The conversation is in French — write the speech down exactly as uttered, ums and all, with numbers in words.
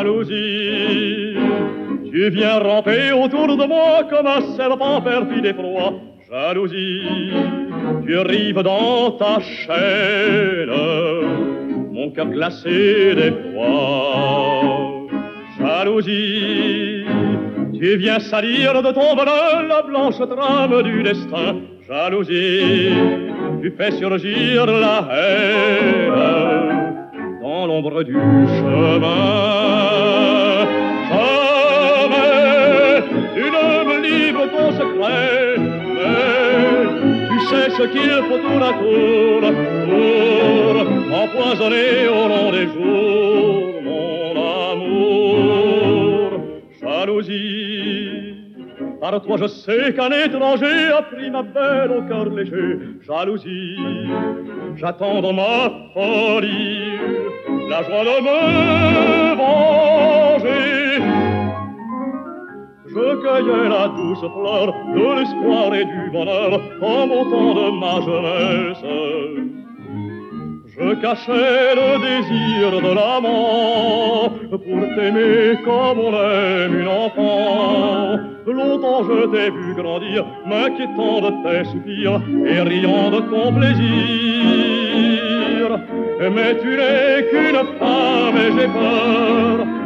jalousie. Tu viens ramper autour de moi comme un serpent perfide et froid. Jalousie, tu arrives dans ta chaîne, mon cœur glacé d'effroi. Jalousie, tu viens salir de ton bonheur la blanche trame du destin. Jalousie, tu fais surgir la haine dans l'ombre du chemin. Jamais tu ne me livres ton secret, mais tu sais ce qu'il faut tour à tour pour empoisonner au long des jours mon amour. Jalousie, par toi je sais qu'un étranger a pris ma belle au cœur léger. Jalousie, j'attends dans ma folie la joie de me venger. Je cueillais la douce fleur de l'espoir et du bonheur comme au temps de ma jeunesse. Je cachais le désir de l'amant pour t'aimer comme on aime une enfant. Longtemps je t'ai vu grandir, m'inquiétant de tes soupirs et riant de ton plaisir. Mais tu n'es qu'une femme et j'ai peur